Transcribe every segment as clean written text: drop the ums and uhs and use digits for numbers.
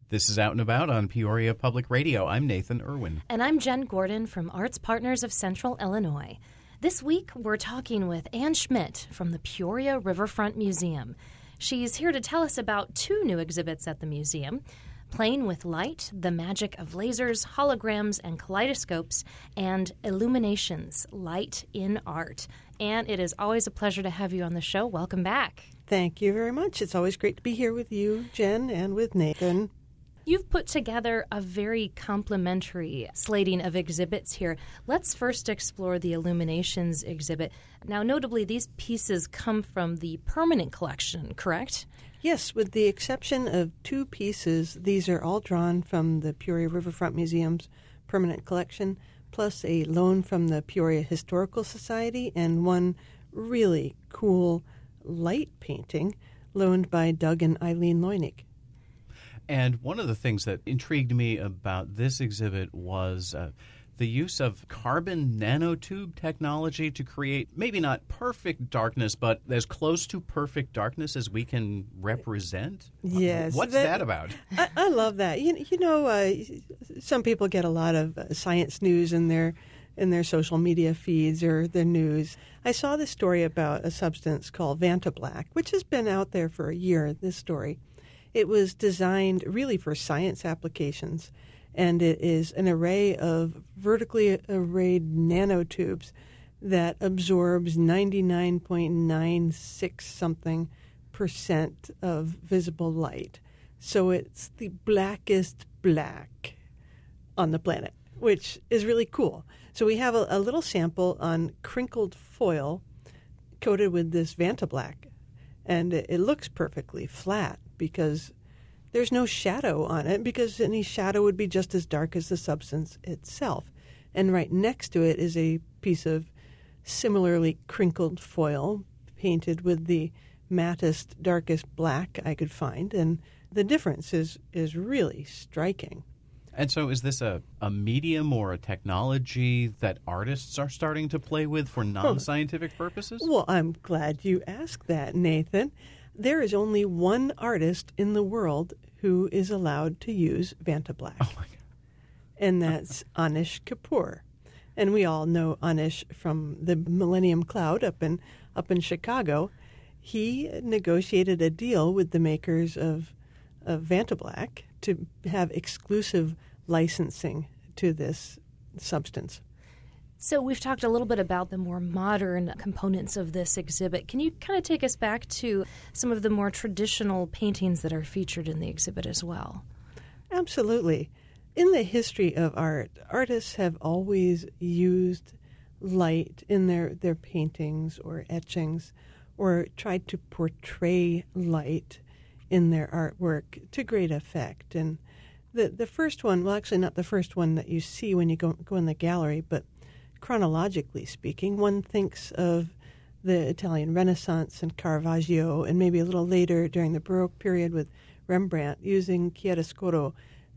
This is Out and About on Peoria Public Radio. I'm Nathan Irwin. And I'm Jen Gordon from Arts Partners of Central Illinois. This week, we're talking with Ann Schmidt from the Peoria Riverfront Museum. She's here to tell us about two new exhibits at the museum: Playing with Light, the Magic of Lasers, Holograms, and Kaleidoscopes, and Illuminations, Light in Art. And it is always a pleasure to have you on the show. Welcome back. Thank you very much. It's always great to be here with you, Jen, and with Nathan. You've put together a very complimentary slating of exhibits here. Let's first explore the Illuminations exhibit. Now, notably, these pieces come from the permanent collection, correct? Yes, with the exception of two pieces, these are all drawn from the Peoria Riverfront Museum's permanent collection, plus a loan from the Peoria Historical Society and one really cool light painting loaned by Doug and Eileen Leunig. And one of the things that intrigued me about this exhibit was the use of carbon nanotube technology to create maybe not perfect darkness, but as close to perfect darkness as we can represent. Yes. What's that about? I love that. Some people get a lot of science news in their social media feeds or their news. I saw this story about a substance called Vantablack, which has been out there for a year, this story. It was designed really for science applications, and it is an array of vertically arrayed nanotubes that absorbs 99.96 something % of visible light. So it's the blackest black on the planet, which is really cool. So we have a little sample on crinkled foil coated with this Vantablack, and it looks perfectly flat because there's no shadow on it, because any shadow would be just as dark as the substance itself. And right next to it is a piece of similarly crinkled foil painted with the mattest, darkest black I could find, and the difference is really striking. And so is this a medium or a technology that artists are starting to play with for non-scientific purposes? Well, I'm glad you asked that, Nathan. There is only one artist in the world who is allowed to use Vantablack. Oh, my God. And that's Anish Kapoor. And we all know Anish from the Millennium Cloud up in Chicago. He negotiated a deal with the makers of Vantablack to have exclusive licensing to this substance. So we've talked a little bit about the more modern components of this exhibit. Can you kind of take us back to some of the more traditional paintings that are featured in the exhibit as well? Absolutely. In the history of art, artists have always used light in their paintings or etchings, or tried to portray light in their artwork to great effect. And the first one, well, actually not the first one that you see when you go in the gallery, but chronologically speaking, one thinks of the Italian Renaissance and Caravaggio, and maybe a little later during the Baroque period with Rembrandt, using chiaroscuro,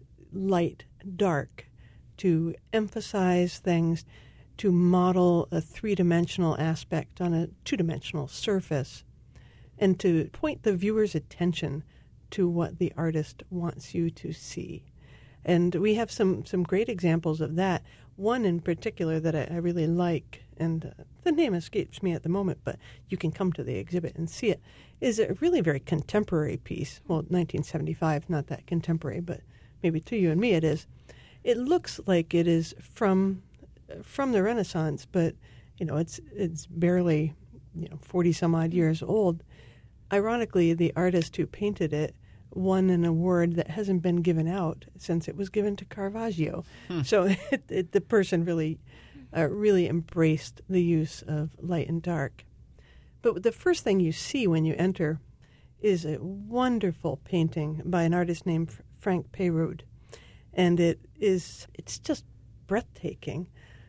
light, dark, to emphasize things, to model a three-dimensional aspect on a two-dimensional surface, and to point the viewer's attention to what the artist wants you to see. And we have some great examples of that. One in particular that I really like, and the name escapes me at the moment, but you can come to the exhibit and see it, is a really very contemporary piece. Well, 1975, not that contemporary, but maybe to you and me it is. It looks like it is from the Renaissance, but it's barely 40 some odd years old. Ironically, the artist who painted it won an award that hasn't been given out since it was given to Caravaggio. So the person really embraced the use of light and dark. But the first thing you see when you enter is a wonderful painting by an artist named Frank Peyrud. And it's just breathtaking.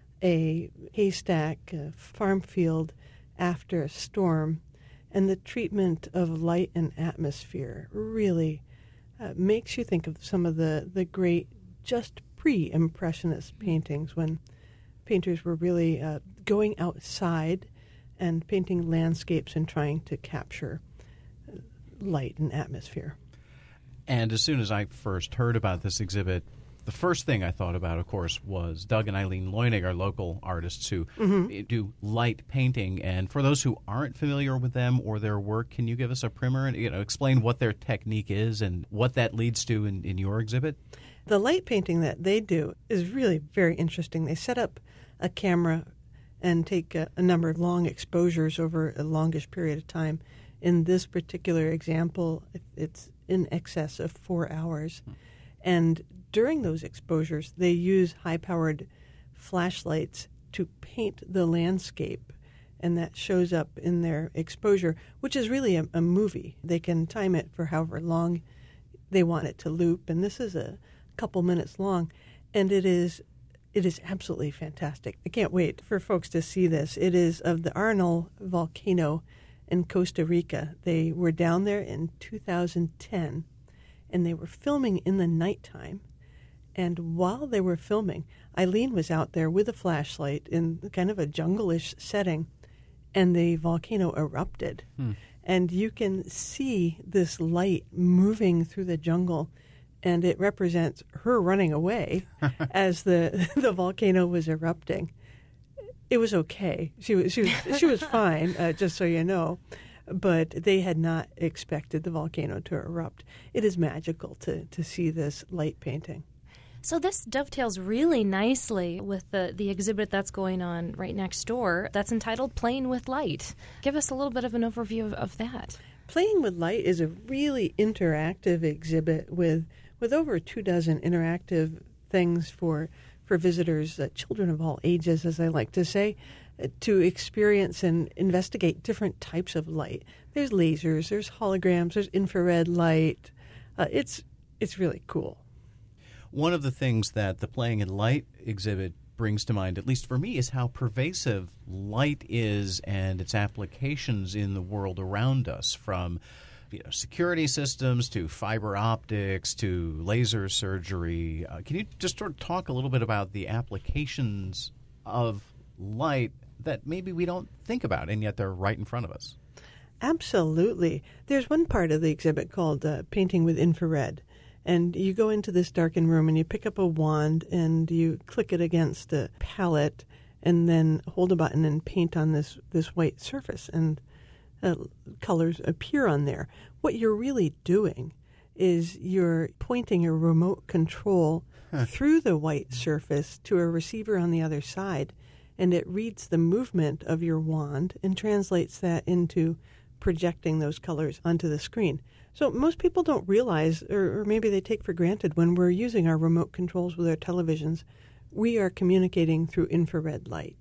A haystack, a farm field after a storm, and the treatment of light and atmosphere really makes you think of some of the great, just pre-Impressionist paintings when painters were really going outside and painting landscapes and trying to capture light and atmosphere. And as soon as I first heard about this exhibit, the first thing I thought about, of course, was Doug and Eileen Leunig, our local artists who do light painting. And for those who aren't familiar with them or their work, can you give us a primer and explain what their technique is and what that leads to in your exhibit? The light painting that they do is really very interesting. They set up a camera and take a number of long exposures over a longish period of time. In this particular example, it's in excess of 4 hours. And during those exposures, they use high-powered flashlights to paint the landscape, and that shows up in their exposure, which is really a movie. They can time it for however long they want it to loop, and this is a couple minutes long, and it is absolutely fantastic. I can't wait for folks to see this. It is of the Arenal volcano in Costa Rica. They were down there in 2010, and they were filming in the nighttime. And while they were filming, Eileen was out there with a flashlight in kind of a jungle-ish setting, and the volcano erupted. And you can see this light moving through the jungle, and it represents her running away as the volcano was erupting. It was okay. She was fine, just so you know. But they had not expected the volcano to erupt. It is magical to see this light painting. So this dovetails really nicely with the exhibit that's going on right next door that's entitled Playing with Light. Give us a little bit of an overview of that. Playing with Light is a really interactive exhibit with over 24 interactive things for visitors, children of all ages, as I like to say, to experience and investigate different types of light. There's lasers, there's holograms, there's infrared light. It's really cool. One of the things that the Playing in Light exhibit brings to mind, at least for me, is how pervasive light is and its applications in the world around us, from security systems to fiber optics to laser surgery. Can you just sort of talk a little bit about the applications of light that maybe we don't think about, and yet they're right in front of us? Absolutely. There's one part of the exhibit called Painting with Infrared. And you go into this darkened room and you pick up a wand and you click it against a palette and then hold a button and paint on this white surface, and colors appear on there. What you're really doing is you're pointing a remote control through the white surface to a receiver on the other side, and it reads the movement of your wand and translates that into projecting those colors onto the screen. So most people don't realize, or maybe they take for granted, when we're using our remote controls with our televisions, we are communicating through infrared light.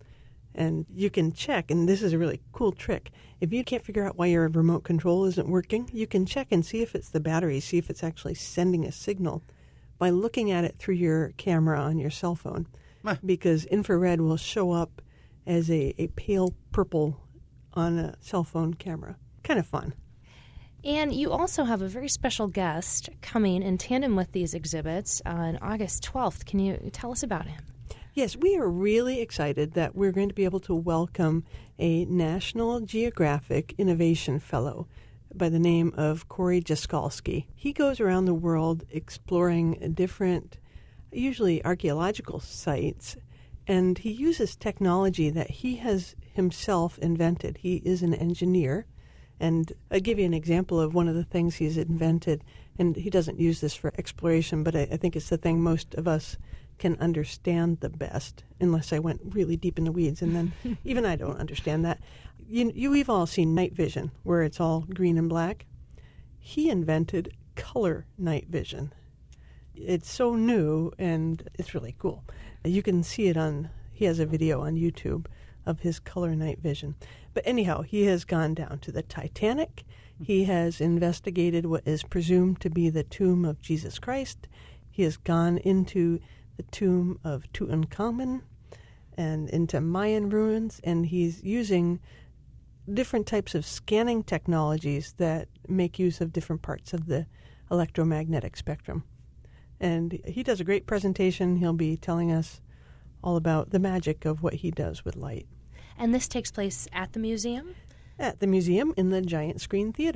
And you can check, and this is a really cool trick. If you can't figure out why your remote control isn't working, you can check and see if it's the battery, see if it's actually sending a signal by looking at it through your camera on your cell phone. Because infrared will show up as a pale purple on a cell phone camera. Kind of fun. And you also have a very special guest coming in tandem with these exhibits on August 12th. Can you tell us about him? Yes, we are really excited that we're going to be able to welcome a National Geographic Innovation Fellow by the name of Corey Jaskolski. He goes around the world exploring different, usually archaeological sites, and he uses technology that he has himself invented. He is an engineer, and I'll give you an example of one of the things he's invented, and he doesn't use this for exploration, but I think it's the thing most of us can understand the best, unless I went really deep in the weeds, and then even I don't understand that. You've all seen night vision, where it's all green and black. He invented color night vision. It's so new, and it's really cool. You can see it he has a video on YouTube of his color night vision. But anyhow, he has gone down to the Titanic. He has investigated what is presumed to be the tomb of Jesus Christ. He has gone into the tomb of Tutankhamun and into Mayan ruins, and he's using different types of scanning technologies that make use of different parts of the electromagnetic spectrum. And he does a great presentation. He'll be telling us all about the magic of what he does with light. And this takes place at the museum? At the museum in the Giant Screen Theater.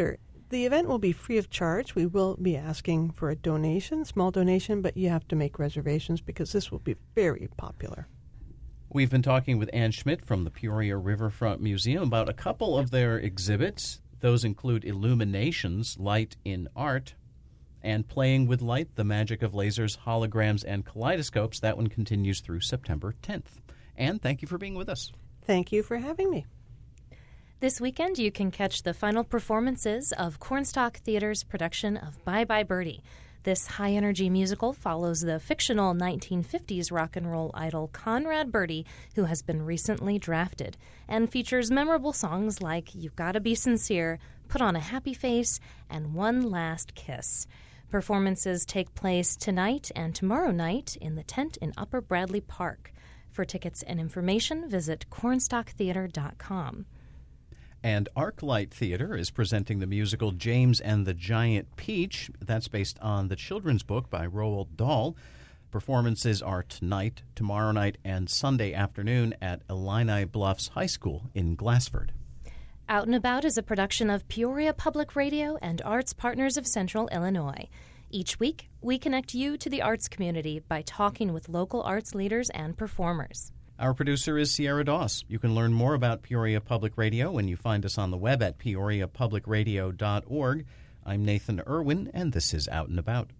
The event will be free of charge. We will be asking for a donation, small donation, but you have to make reservations because this will be very popular. We've been talking with Ann Schmidt from the Peoria Riverfront Museum about a couple of their exhibits. Those include Illuminations, Light in Art, and Playing with Light, The Magic of Lasers, Holograms, and Kaleidoscopes. That one continues through September 10th. Ann, thank you for being with us. Thank you for having me. This weekend, you can catch the final performances of Cornstalk Theater's production of Bye Bye Birdie. This high-energy musical follows the fictional 1950s rock and roll idol Conrad Birdie, who has been recently drafted, and features memorable songs like You've Gotta Be Sincere, Put on a Happy Face, and One Last Kiss. Performances take place tonight and tomorrow night in the tent in Upper Bradley Park. For tickets and information, visit cornstalktheater.com. And ArcLight Theater is presenting the musical James and the Giant Peach. That's based on the children's book by Roald Dahl. Performances are tonight, tomorrow night, and Sunday afternoon at Illini Bluffs High School in Glassford. Out and About is a production of Peoria Public Radio and Arts Partners of Central Illinois. Each week, we connect you to the arts community by talking with local arts leaders and performers. Our producer is Sierra Doss. You can learn more about Peoria Public Radio when you find us on the web at peoriapublicradio.org. I'm Nathan Irwin, and this is Out and About.